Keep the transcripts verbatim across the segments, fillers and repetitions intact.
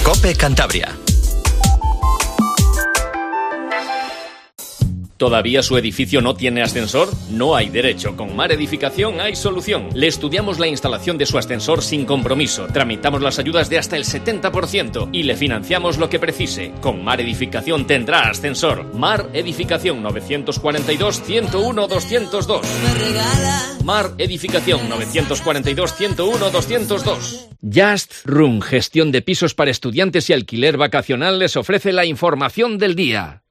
COPE Cantabria. ¿Todavía su edificio no tiene ascensor? No hay derecho. Con Mar Edificación hay solución. Le estudiamos la instalación de su ascensor sin compromiso. Tramitamos las ayudas de hasta el setenta por ciento y le financiamos lo que precise. Con Mar Edificación tendrá ascensor. Mar Edificación nueve cuatro dos, uno cero uno, dos cero dos. Mar Edificación nueve cuatro dos, uno cero uno, dos cero dos. Just Room, gestión de pisos para estudiantes y alquiler vacacional, les ofrece la información del día.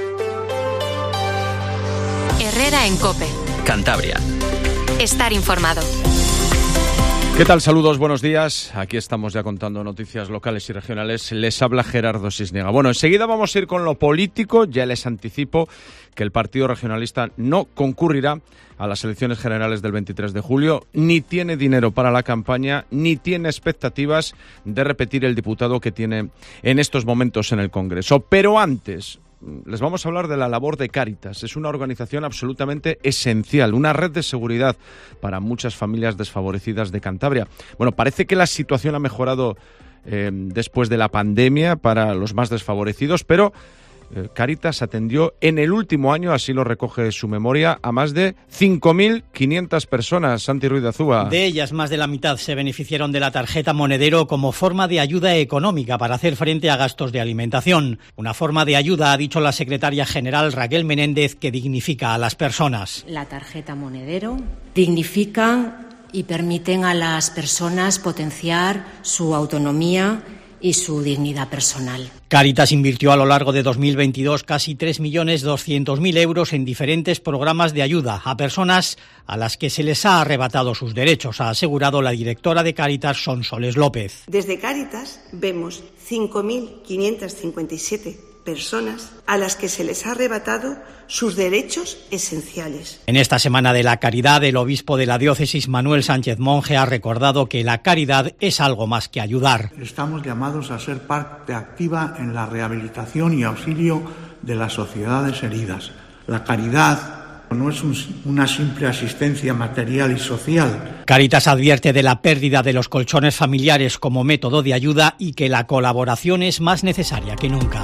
Herrera en COPE. Cantabria. Estar informado. ¿Qué tal? Saludos, buenos días. Aquí estamos ya contando noticias locales y regionales. Les habla Gerardo Sisniega. Bueno, enseguida vamos a ir con lo político. Ya les anticipo que el Partido Regionalista no concurrirá a las elecciones generales del veintitrés de julio, ni tiene dinero para la campaña, ni tiene expectativas de repetir el diputado que tiene en estos momentos en el Congreso. Pero antes, les vamos a hablar de la labor de Cáritas. Es una organización absolutamente esencial, una red de seguridad para muchas familias desfavorecidas de Cantabria. Bueno, parece que la situación ha mejorado eh, después de la pandemia para los más desfavorecidos, pero eh, Cáritas atendió en el último año, así lo recoge su memoria, a más de cinco mil quinientas personas. Santi Ruiz de Azúa. De ellas, más de la mitad se beneficiaron de la tarjeta Monedero como forma de ayuda económica para hacer frente a gastos de alimentación. Una forma de ayuda, ha dicho la secretaria general Raquel Menéndez, que dignifica a las personas. La tarjeta Monedero dignifica y permiten a las personas potenciar su autonomía y su dignidad personal. Cáritas invirtió a lo largo de dos mil veintidós casi tres millones doscientos mil euros en diferentes programas de ayuda a personas a las que se les ha arrebatado sus derechos, ha asegurado la directora de Cáritas, Sonsoles López. Desde Cáritas vemos cinco mil quinientas cincuenta y siete personas a las que se les ha arrebatado sus derechos esenciales. En esta Semana de la Caridad, el obispo de la diócesis, Manuel Sánchez Monje, ha recordado que la caridad es algo más que ayudar. Estamos llamados a ser parte activa en la rehabilitación y auxilio de las sociedades heridas. La caridad no es un, una simple asistencia material y social. Cáritas advierte de la pérdida de los colchones familiares como método de ayuda y que la colaboración es más necesaria que nunca.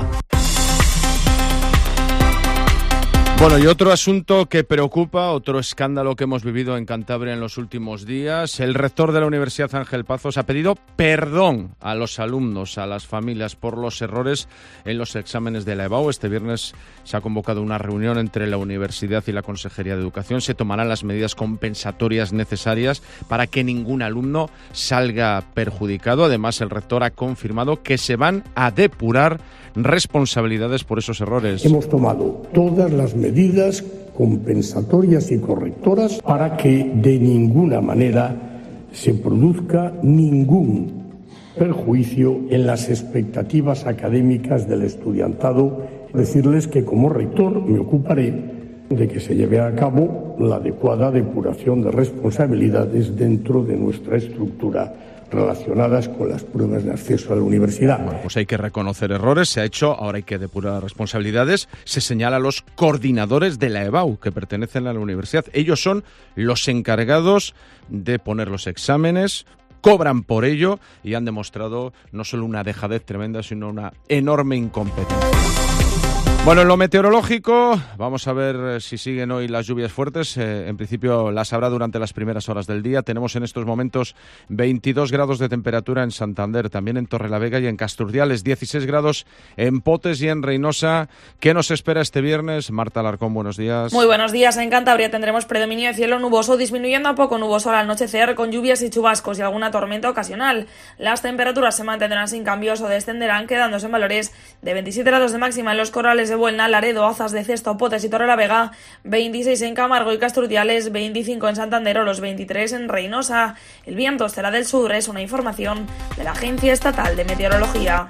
Bueno, y otro asunto que preocupa, otro escándalo que hemos vivido en Cantabria en los últimos días. El rector de la Universidad Ángel Pazos ha pedido perdón a los alumnos, a las familias, por los errores en los exámenes de la EBAU. Este viernes se ha convocado una reunión entre la universidad y la Consejería de Educación. Se tomarán las medidas compensatorias necesarias para que ningún alumno salga perjudicado. Además, el rector ha confirmado que se van a depurar responsabilidades por esos errores. Hemos tomado todas las medidas compensatorias y correctoras para que de ninguna manera se produzca ningún perjuicio en las expectativas académicas del estudiantado. Decirles que como rector me ocuparé de que se lleve a cabo la adecuada depuración de responsabilidades dentro de nuestra estructura relacionadas con las pruebas de acceso a la universidad. Bueno, pues hay que reconocer errores, se ha hecho, ahora hay que depurar responsabilidades. Se señala a los coordinadores de la EBAU que pertenecen a la universidad. Ellos son los encargados de poner los exámenes, cobran por ello y han demostrado no solo una dejadez tremenda, sino una enorme incompetencia. Bueno, en lo meteorológico, vamos a ver si siguen hoy las lluvias fuertes. Eh, en principio las habrá durante las primeras horas del día. Tenemos en estos momentos veintidós grados de temperatura en Santander, también en Torrelavega y en Casturdiales, dieciséis grados en Potes y en Reynosa. ¿Qué nos espera este viernes? Marta Alarcón, buenos días. Muy buenos días. En Cantabria tendremos predominio de cielo nuboso, disminuyendo a poco nuboso al anochecer, con lluvias y chubascos y alguna tormenta ocasional. Las temperaturas se mantendrán sin cambios o descenderán, quedándose en valores de veintisiete grados de máxima en los corrales de Buelna, Laredo, Azas de Cesto, Potes y Torrelavega, veintiséis en Camargo y Casturdiales, veinticinco en Santander o los veintitrés en Reynosa. El viento será del sur, es una información de la Agencia Estatal de Meteorología.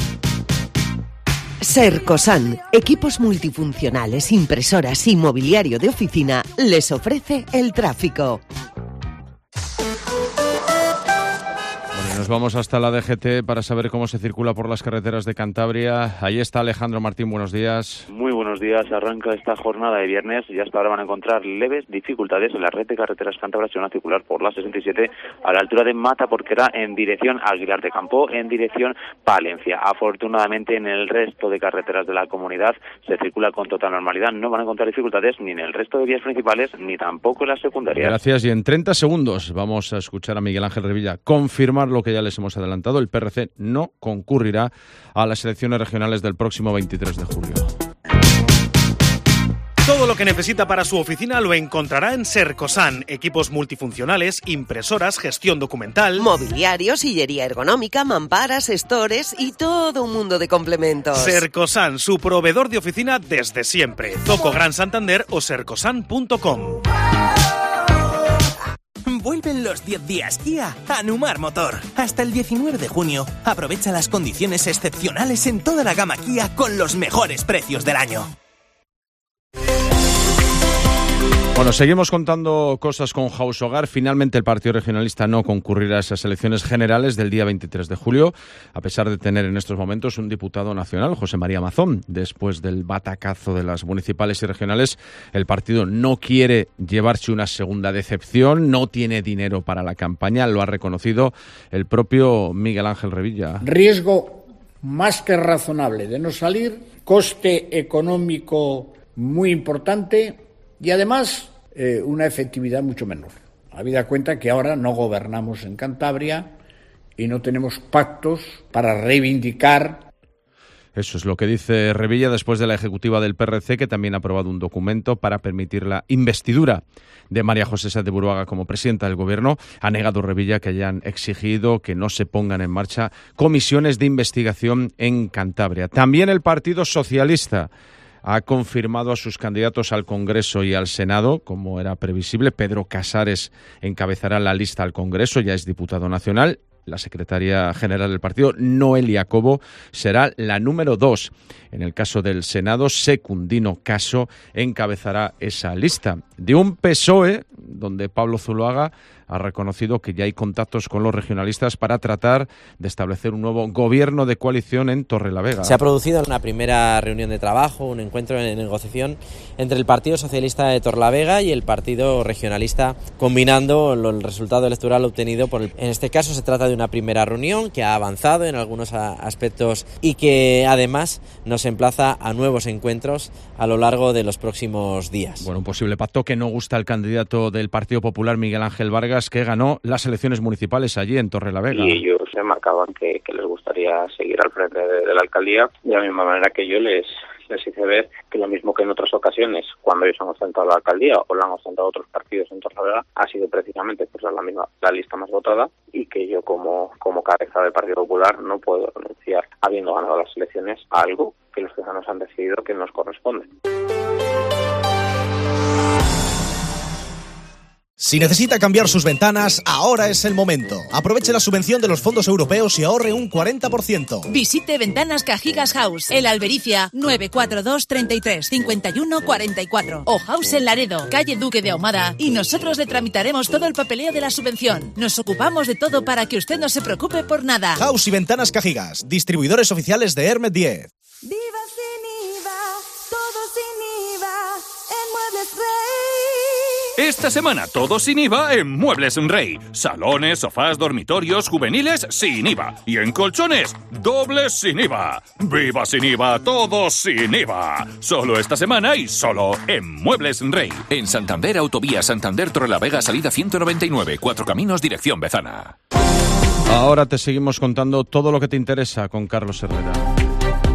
Sercosan, equipos multifuncionales, impresoras y mobiliario de oficina, les ofrece el tráfico. Nos nos vamos hasta la D G T para saber cómo se circula por las carreteras de Cantabria. Ahí está Alejandro Martín, buenos días. Muy buenos días, arranca esta jornada de viernes y hasta ahora van a encontrar leves dificultades en la red de carreteras cántabras que van a circular por la sesenta y siete a la altura de Mata Porquera en dirección a Aguilar de Campo, en dirección Palencia. Afortunadamente en el resto de carreteras de la comunidad se circula con total normalidad, no van a encontrar dificultades ni en el resto de vías principales ni tampoco en las secundarias. Gracias, y en treinta segundos vamos a escuchar a Miguel Ángel Revilla confirmar lo que ya les hemos adelantado. El P R C no concurrirá a las elecciones regionales del próximo veintitrés de julio. Todo lo que necesita para su oficina lo encontrará en Sercosan. Equipos multifuncionales, impresoras, gestión documental, mobiliario, sillería ergonómica, mamparas, stores y todo un mundo de complementos. Sercosan, su proveedor de oficina desde siempre. Zoco Gran Santander o sercosan punto com. Vuelven los diez días Kia a Numar Motor. Hasta el diecinueve de junio, aprovecha las condiciones excepcionales en toda la gama Kia con los mejores precios del año. Bueno, seguimos contando cosas con House Hogar. Finalmente el Partido Regionalista no concurrirá a esas elecciones generales del día veintitrés de julio, a pesar de tener en estos momentos un diputado nacional, José María Mazón. Después del batacazo de las municipales y regionales, el partido no quiere llevarse una segunda decepción, no tiene dinero para la campaña, lo ha reconocido el propio Miguel Ángel Revilla. Riesgo más que razonable de no salir, coste económico muy importante y además eh, una efectividad mucho menor. Habida cuenta que ahora no gobernamos en Cantabria y no tenemos pactos para reivindicar. Eso es lo que dice Revilla después de la ejecutiva del P R C, que también ha aprobado un documento para permitir la investidura de María José Sáenz de Buruaga como presidenta del Gobierno. Ha negado Revilla que hayan exigido que no se pongan en marcha comisiones de investigación en Cantabria. También el Partido Socialista ha confirmado a sus candidatos al Congreso y al Senado, como era previsible. Pedro Casares encabezará la lista al Congreso, ya es diputado nacional. La secretaria general del partido, Noelia Cobo, será la número dos. En el caso del Senado, Secundino Caso encabezará esa lista. De un P S O E, donde Pablo Zuloaga ha reconocido que ya hay contactos con los regionalistas para tratar de establecer un nuevo gobierno de coalición en Torrelavega. Se ha producido una primera reunión de trabajo, un encuentro de negociación entre el Partido Socialista de Torrelavega y el Partido Regionalista, combinando el resultado electoral obtenido por el... En este caso se trata de una primera reunión que ha avanzado en algunos aspectos y que además nos emplaza a nuevos encuentros a lo largo de los próximos días. Bueno, un posible pacto que no gusta al candidato del Partido Popular, Miguel Ángel Vargas, que ganó las elecciones municipales allí en Torrelavega. Y ellos se marcaban que, que les gustaría seguir al frente de, de la alcaldía, de la misma manera que yo les, les hice ver que lo mismo que en otras ocasiones, cuando ellos han ostentado la alcaldía o la han ostentado otros partidos en Torrelavega, ha sido precisamente pues la misma la lista más votada, y que yo como, como cabeza del Partido Popular no puedo renunciar, habiendo ganado las elecciones, a algo que los ciudadanos han decidido que nos corresponde. Si necesita cambiar sus ventanas, ahora es el momento. Aproveche la subvención de los fondos europeos y ahorre un cuarenta por ciento. Visite Ventanas Cajigas House, El Albericia, nueve cuatro dos, treinta y tres, cincuenta y uno, cuarenta y cuatro. O House en Laredo, calle Duque de Ahumada, y nosotros le tramitaremos todo el papeleo de la subvención. Nos ocupamos de todo para que usted no se preocupe por nada. House y Ventanas Cajigas, distribuidores oficiales de Hermet diez. Viva sin I V A, todo sin I V A, en Muebles Rey. Esta semana todo sin I V A en Muebles Rey. Salones, sofás, dormitorios, juveniles sin I V A. Y en colchones, dobles sin I V A. ¡Viva sin I V A! ¡Todo sin I V A! Solo esta semana y solo en Muebles Rey. En Santander, Autovía Santander Torrelavega, salida ciento noventa y nueve, Cuatro Caminos, dirección Bezana. Ahora te seguimos contando todo lo que te interesa con Carlos Herrera.